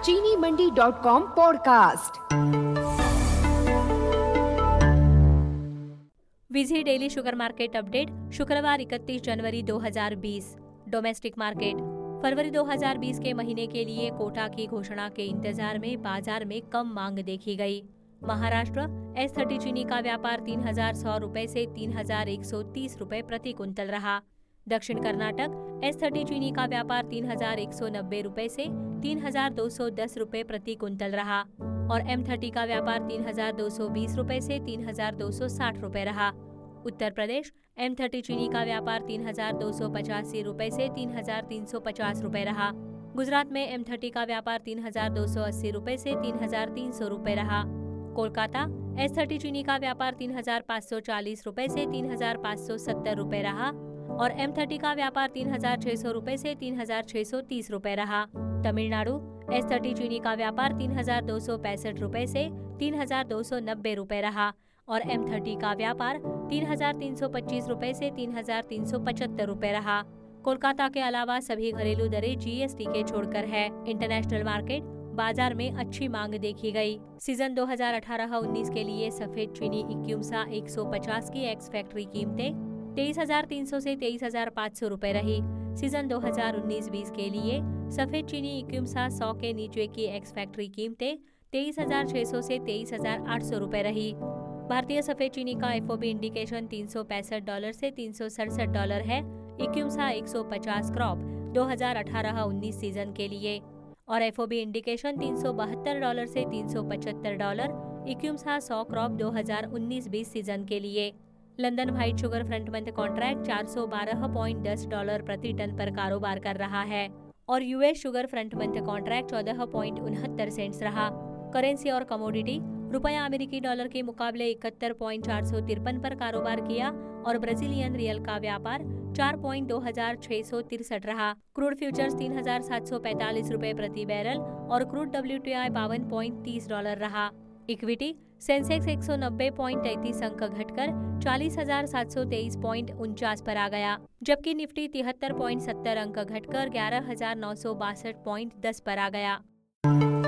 चीनी मंडी.com पॉडकास्ट। विजी डेली शुगर मार्केट अपडेट शुक्रवार 31 जनवरी 2020। डोमेस्टिक मार्केट फरवरी 2020 के महीने के लिए कोटा की घोषणा के इंतजार में बाजार में कम मांग देखी गई। महाराष्ट्र S30 चीनी का व्यापार 3,100 रुपए से 3,130 रुपए प्रति कुंतल रहा। दक्षिण कर्नाटक S30 चीनी का व्यापार 3,190 रुपए से 3,210 रुपए प्रति कुंतल रहा और M30 का व्यापार 3,220 रुपए से 3,260 रुपए रहा। उत्तर प्रदेश M30 चीनी का व्यापार 3,285 रुपए से 3,350 रुपए रहा। गुजरात में M30 का व्यापार 3,280 रुपए से 3,300 रुपए रहा। कोलकाता S30 चीनी का व्यापार 3,540 रुपए से 3,570 रुपए रहा और M30 का व्यापार 3,600 रुपए से 3,630 रुपए रहा। तमिलनाडु S30 चीनी का व्यापार 3,265 रुपए से 3,290 रुपए रहा और M30 का व्यापार 3,325 रुपए से 3,375 रुपए रहा। कोलकाता के अलावा सभी घरेलू दरें GST के छोड़कर है। इंटरनेशनल मार्केट बाजार में अच्छी मांग देखी गई। सीजन 2018-19 के लिए सफेद चीनी इक्यूमसा 150 की एक्स फैक्ट्री कीमतें 23,300 से 23,500 रुपए रही। सीजन 2019-20 के लिए सफेद चीनी इक्यूमसा 100 के नीचे की एक्स फैक्ट्री कीमतें 23,600 से 23,800 रुपए रही। भारतीय सफेद चीनी का FOB इंडिकेशन $365 से $367 है। इक्यूमसा 150 क्रॉप 2018-19 सीजन के लिए और FOB इंडिकेशन $372 से $375। इक्यूमसा 100 क्रॉप 2019-20 सीजन के लिए। London white sugar front month contract $412.10 प्रति टन पर कारोबार कर रहा है और US sugar front month contract 14.69 cents रहा। करेंसी और कमोडिटी रुपया अमेरिकी डॉलर के मुकाबले 71.453 पर कारोबार किया और ब्राजीलियन रियल का व्यापार 4.2663 रहा। क्रूड फ्यूचर्स $3,745 रुपए प्रति बैरल और क्रूड WTI $52.30 रहा। इक्विटी सेंसेक्स 190.33 अंक घटकर 40,723.49 पर आ गया, जबकि निफ्टी 73.70 अंक घटकर 11,962.10 पर आ गया।